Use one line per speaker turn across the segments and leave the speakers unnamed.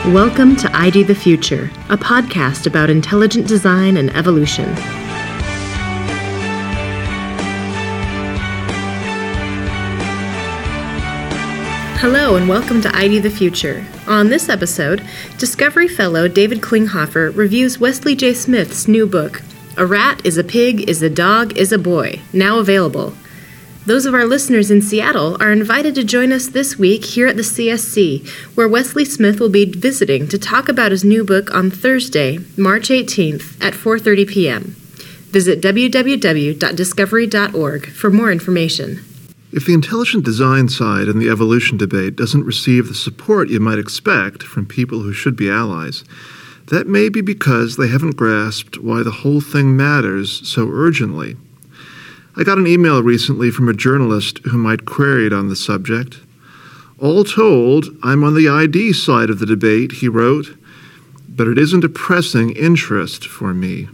Welcome to ID the Future, a podcast about intelligent design and evolution. Hello and welcome to ID the Future. On this episode, Discovery Fellow David Klinghoffer reviews Wesley J. Smith's new book, A Rat is a Pig, is a Dog, is a Boy, now available. Those of our listeners in Seattle are invited to join us this week here at the CSC, where Wesley Smith will be visiting to talk about his new book on Thursday, March 18th at 4:30 p.m. Visit www.discovery.org for more information.
If the intelligent design side in the evolution debate doesn't receive the support you might expect from people who should be allies, that may be because they haven't grasped why the whole thing matters so urgently. I got an email recently from a journalist whom I'd queried on the subject. All told, I'm on the ID side of the debate, he wrote, but it isn't a pressing interest for me.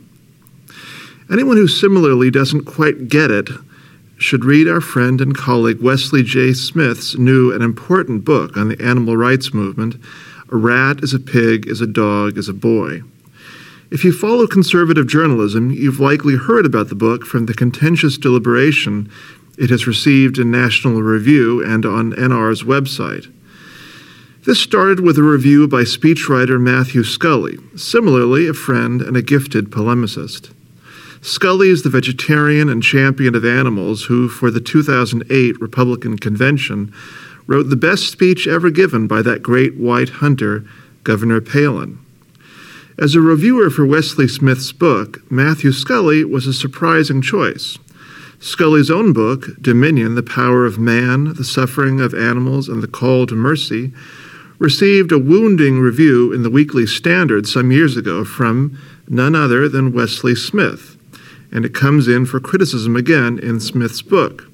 Anyone who similarly doesn't quite get it should read our friend and colleague Wesley J. Smith's new and important book on the animal rights movement, A Rat is a Pig, is a Dog, is a Boy. If you follow conservative journalism, you've likely heard about the book from the contentious deliberation it has received in National Review and on NR's website. This started with a review by speechwriter Matthew Scully, similarly a friend and a gifted polemicist. Scully is the vegetarian and champion of animals who, for the 2008 Republican Convention, wrote the best speech ever given by that great white hunter, Governor Palin. As a reviewer for Wesley Smith's book, Matthew Scully was a surprising choice. Scully's own book, Dominion, The Power of Man, the Suffering of Animals, and the Call to Mercy, received a wounding review in the Weekly Standard some years ago from none other than Wesley Smith, and it comes in for criticism again in Smith's book.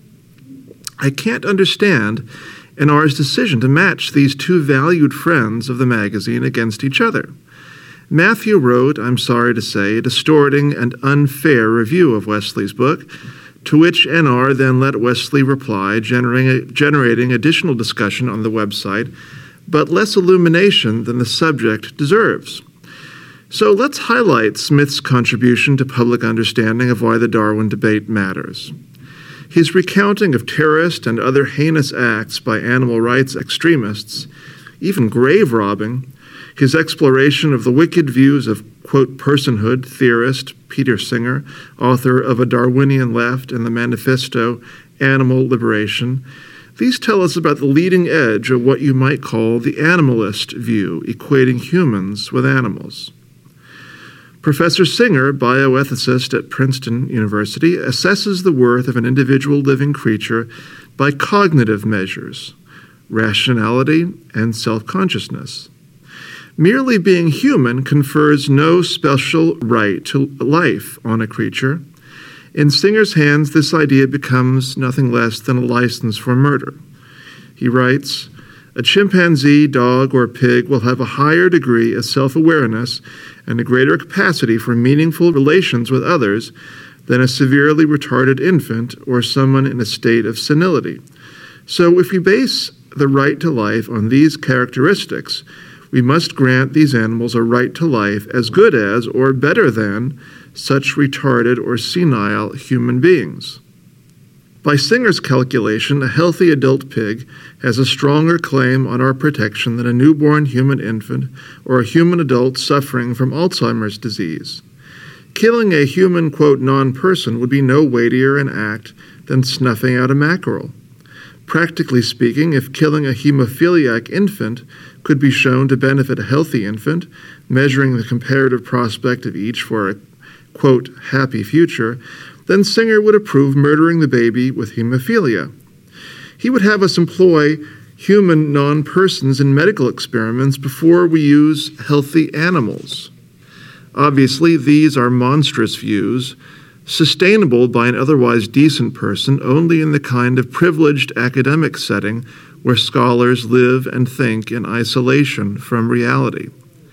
I can't understand NR's decision to match these two valued friends of the magazine against each other. Matthew wrote, I'm sorry to say, a distorting and unfair review of Wesley's book, to which NR then let Wesley reply, generating additional discussion on the website, but less illumination than the subject deserves. So let's highlight Smith's contribution to public understanding of why the Darwin debate matters. His recounting of terrorist and other heinous acts by animal rights extremists, even grave robbing, his exploration of the wicked views of, quote, personhood theorist Peter Singer, author of A Darwinian Left and the manifesto Animal Liberation, these tell us about the leading edge of what you might call the animalist view, equating humans with animals. Professor Singer, bioethicist at Princeton University, assesses the worth of an individual living creature by cognitive measures, rationality, and self-consciousness. Merely being human confers no special right to life on a creature. In Singer's hands, this idea becomes nothing less than a license for murder. He writes, a chimpanzee, dog, or pig will have a higher degree of self-awareness and a greater capacity for meaningful relations with others than a severely retarded infant or someone in a state of senility. So if we base the right to life on these characteristics, we must grant these animals a right to life as good as or better than such retarded or senile human beings. By Singer's calculation, a healthy adult pig has a stronger claim on our protection than a newborn human infant or a human adult suffering from Alzheimer's disease. Killing a human, quote, non-person would be no weightier an act than snuffing out a mackerel. Practically speaking, if killing a hemophiliac infant could be shown to benefit a healthy infant, measuring the comparative prospect of each for a, quote, happy future, then Singer would approve murdering the baby with hemophilia. He would have us employ human non-persons in medical experiments before we use healthy animals. Obviously, these are monstrous views, sustainable by an otherwise decent person only in the kind of privileged academic setting where scholars live and think in isolation from reality.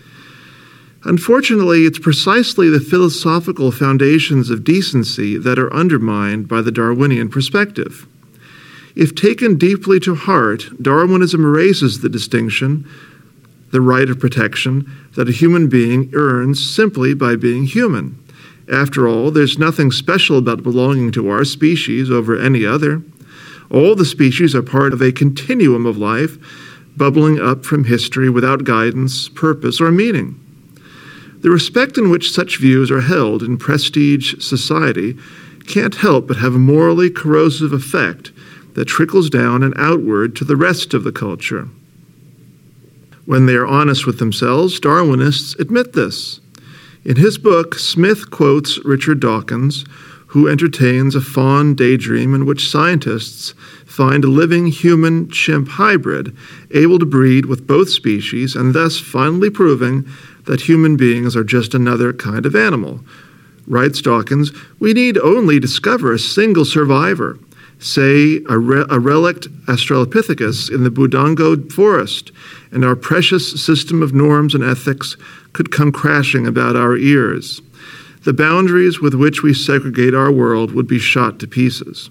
Unfortunately, it's precisely the philosophical foundations of decency that are undermined by the Darwinian perspective. If taken deeply to heart, Darwinism erases the distinction the right of protection that a human being earns simply by being human. After all, there's nothing special about belonging to our species over any other. All the species are part of a continuum of life, bubbling up from history without guidance, purpose, or meaning. The respect in which such views are held in prestige society can't help but have a morally corrosive effect that trickles down and outward to the rest of the culture. When they are honest with themselves, Darwinists admit this. In his book, Smith quotes Richard Dawkins, who entertains a fond daydream in which scientists find a living human-chimp hybrid able to breed with both species and thus finally proving that human beings are just another kind of animal. Writes Dawkins, we need only discover a single survivor, say a relict Australopithecus in the Budongo forest, and our precious system of norms and ethics could come crashing about our ears. The boundaries with which we segregate our world would be shot to pieces.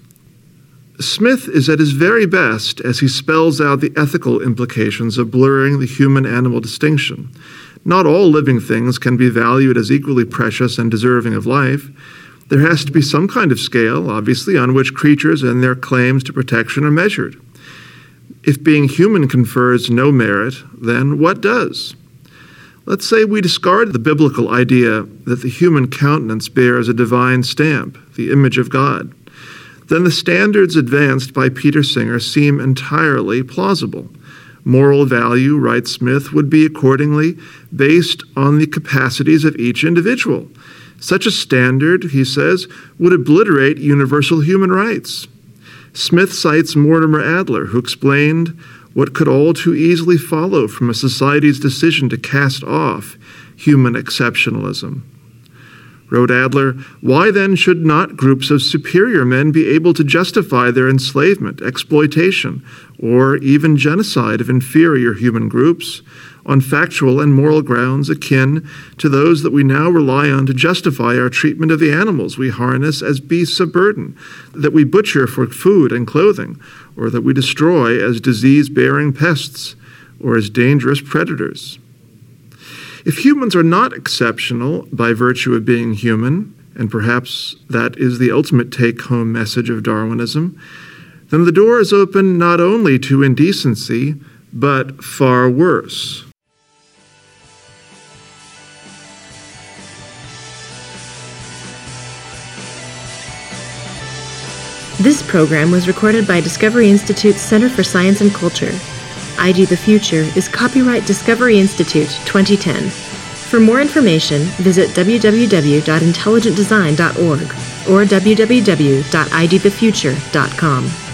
Smith is at his very best as he spells out the ethical implications of blurring the human-animal distinction. Not all living things can be valued as equally precious and deserving of life. There has to be some kind of scale, obviously, on which creatures and their claims to protection are measured. If being human confers no merit, then what does? Let's say we discard the biblical idea that the human countenance bears a divine stamp, the image of God. Then the standards advanced by Peter Singer seem entirely plausible. Moral value, writes Smith, would be accordingly based on the capacities of each individual. Such a standard, he says, would obliterate universal human rights. Smith cites Mortimer Adler, who explained what could all too easily follow from a society's decision to cast off human exceptionalism. Wrote Adler, why then should not groups of superior men be able to justify their enslavement, exploitation, or even genocide of inferior human groups on factual and moral grounds akin to those that we now rely on to justify our treatment of the animals we harness as beasts of burden, that we butcher for food and clothing, or that we destroy as disease-bearing pests or as dangerous predators? If humans are not exceptional by virtue of being human, and perhaps that is the ultimate take-home message of Darwinism, then the door is open not only to indecency, but far worse.
This program was recorded by Discovery Institute's Center for Science and Culture. ID The Future is copyright Discovery Institute 2010. For more information, visit www.intelligentdesign.org or www.idthefuture.com.